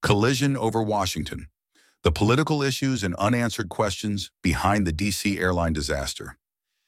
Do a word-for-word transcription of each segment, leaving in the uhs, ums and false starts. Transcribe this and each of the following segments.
Collision over Washington. The political issues and unanswered questions behind the D C airline disaster.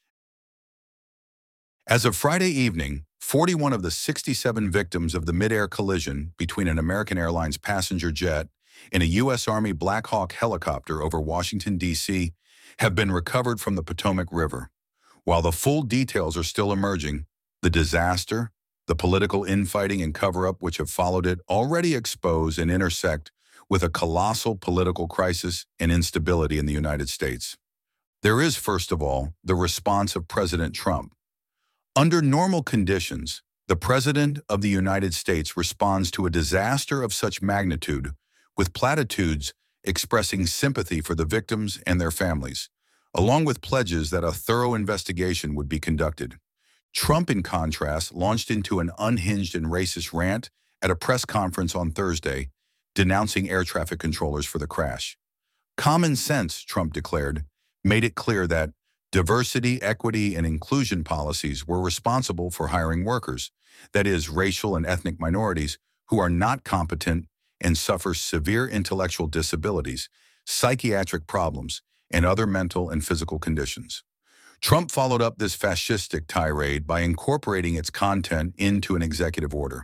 As of Friday evening, forty-one of the sixty-seven victims of the mid-air collision between an American Airlines passenger jet and a U S Army Black Hawk helicopter over Washington, D C have been recovered from the Potomac River. While the full details are still emerging, the disaster, the political infighting and cover-up which have followed it already expose and intersect with a colossal political crisis and instability in the United States. There is, first of all, the response of President Trump. Under normal conditions, the President of the United States responds to a disaster of such magnitude with platitudes expressing sympathy for the victims and their families, along with pledges that a thorough investigation would be conducted. Trump, in contrast, launched into an unhinged and racist rant at a press conference on Thursday, denouncing air traffic controllers for the crash. Common sense, Trump declared, made it clear that diversity, equity, and inclusion policies were responsible for hiring workers, that is, racial and ethnic minorities, who are not competent and suffer severe intellectual disabilities, psychiatric problems, and other mental and physical conditions. Trump followed up this fascistic tirade by incorporating its content into an executive order.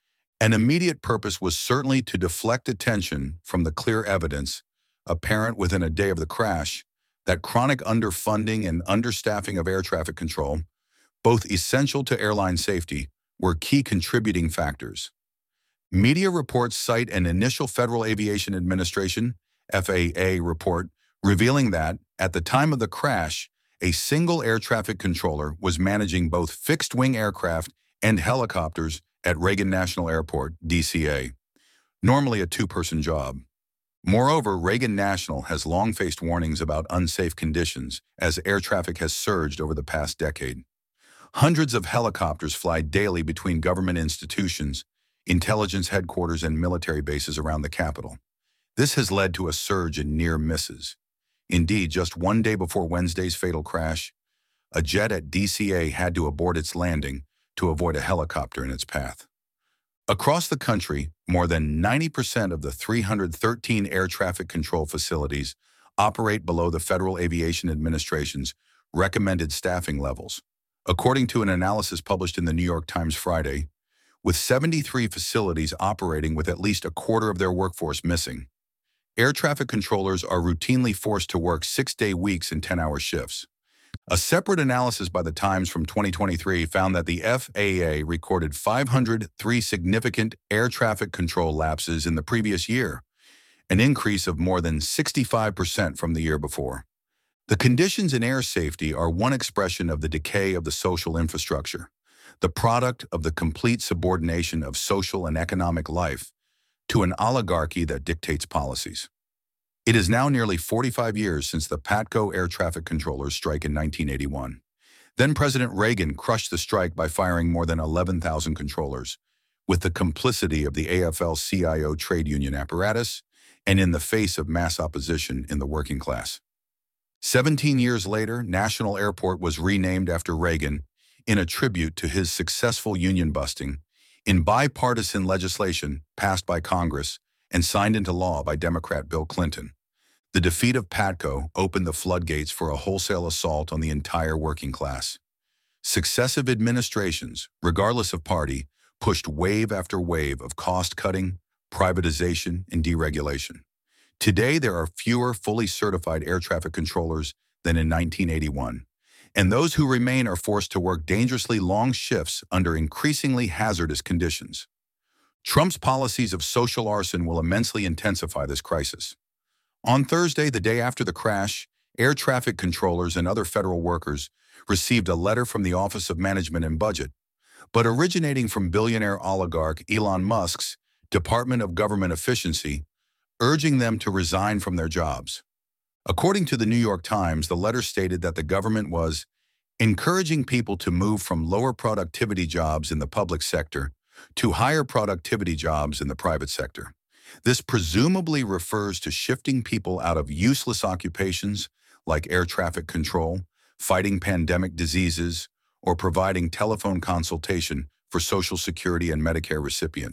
An immediate purpose was certainly to deflect attention from the clear evidence, apparent within a day of the crash, that chronic underfunding and understaffing of air traffic control, both essential to airline safety, were key contributing factors. Media reports cite an initial Federal Aviation Administration F A A report revealing that, at the time of the crash, a single air traffic controller was managing both fixed-wing aircraft and helicopters at Reagan National Airport, D C A, normally a two-person job. Moreover, Reagan National has long faced warnings about unsafe conditions as air traffic has surged over the past decade. Hundreds of helicopters fly daily between government institutions, intelligence headquarters, and military bases around the capital. This has led to a surge in near misses. Indeed, just one day before Wednesday's fatal crash, a jet at D C A had to abort its landing to avoid a helicopter in its path. Across the country, more than ninety percent of the three hundred thirteen air traffic control facilities operate below the Federal Aviation Administration's recommended staffing levels, according to an analysis published in the New York Times Friday, with seventy-three facilities operating with at least a quarter of their workforce missing. Air traffic controllers are routinely forced to work six-day weeks and ten-hour shifts. A separate analysis by the Times from twenty twenty-three found that the F A A recorded five hundred three significant air traffic control lapses in the previous year, an increase of more than sixty-five percent from the year before. The conditions in air safety are one expression of the decay of the social infrastructure, the product of the complete subordination of social and economic life to an oligarchy that dictates policies. It is now nearly forty-five years since the PATCO air traffic controllers strike in nineteen eighty-one. Then President Reagan crushed the strike by firing more than eleven thousand controllers, with the complicity of the A F L C I O trade union apparatus and in the face of mass opposition in the working class. Seventeen years later, National Airport was renamed after Reagan in a tribute to his successful union busting in bipartisan legislation passed by Congress and signed into law by Democrat Bill Clinton. The defeat of PATCO opened the floodgates for a wholesale assault on the entire working class. Successive administrations, regardless of party, pushed wave after wave of cost-cutting, privatization, and deregulation. Today, there are fewer fully certified air traffic controllers than in nineteen eighty-one, and those who remain are forced to work dangerously long shifts under increasingly hazardous conditions. Trump's policies of social arson will immensely intensify this crisis. On Thursday, the day after the crash, air traffic controllers and other federal workers received a letter from the Office of Management and Budget, but originating from billionaire oligarch Elon Musk's Department of Government Efficiency, urging them to resign from their jobs. According to the New York Times, the letter stated that the government was encouraging people to move from lower productivity jobs in the public sector to higher productivity jobs in the private sector. This presumably refers to shifting people out of useless occupations like air traffic control, fighting pandemic diseases, or providing telephone consultation for Social Security and Medicare recipients,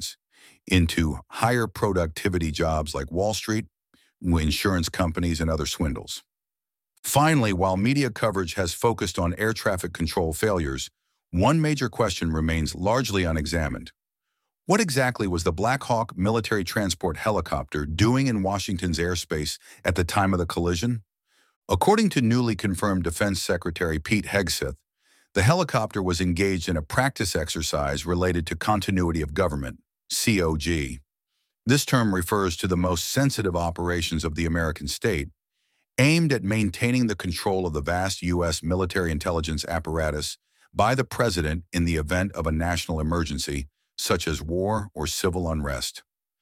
into higher productivity jobs like Wall Street, insurance companies, and other swindles. Finally, while media coverage has focused on air traffic control failures, one major question remains largely unexamined. What exactly was the Black Hawk military transport helicopter doing in Washington's airspace at the time of the collision? According to newly confirmed Defense Secretary Pete Hegseth, the helicopter was engaged in a practice exercise related to continuity of government, C O G. This term refers to the most sensitive operations of the American state, aimed at maintaining the control of the vast U S military intelligence apparatus by the president in the event of a national emergency, such as war or civil unrest.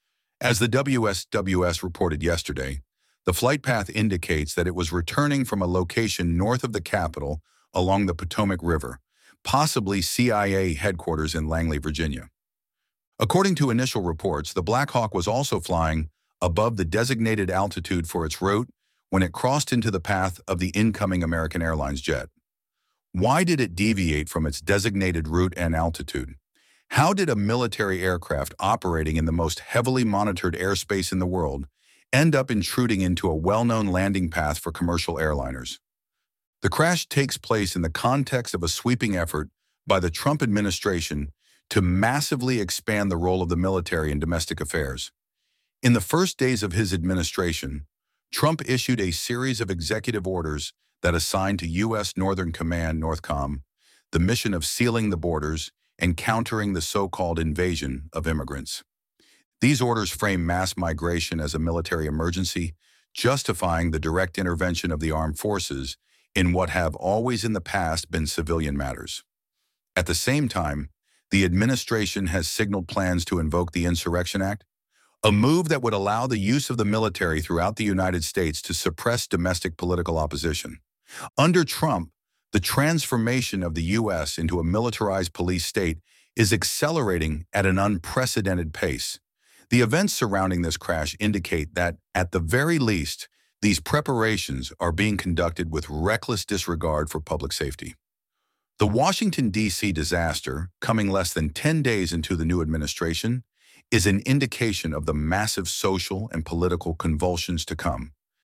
As the W S W S reported yesterday, the flight path indicates that it was returning from a location north of the Capitol along the Potomac River, possibly C I A headquarters in Langley, Virginia. According to initial reports, the Black Hawk was also flying above the designated altitude for its route when it crossed into the path of the incoming American Airlines jet. Why did it deviate from its designated route and altitude? How did a military aircraft operating in the most heavily monitored airspace in the world end up intruding into a well-known landing path for commercial airliners? The crash takes place in the context of a sweeping effort by the Trump administration to massively expand the role of the military in domestic affairs. In the first days of his administration, Trump issued a series of executive orders that assigned to U S Northern Command, NORTHCOM, the mission of sealing the borders and countering the so-called invasion of immigrants. These orders frame mass migration as a military emergency, justifying the direct intervention of the armed forces in what have always in the past been civilian matters. At the same time, the administration has signaled plans to invoke the Insurrection Act, a move that would allow the use of the military throughout the United States to suppress domestic political opposition. Under Trump, the transformation of the U S into a militarized police state is accelerating at an unprecedented pace. The events surrounding this crash indicate that, at the very least, these preparations are being conducted with reckless disregard for public safety. The Washington, D C disaster, coming less than ten days into the new administration, is an indication of the massive social and political convulsions to come.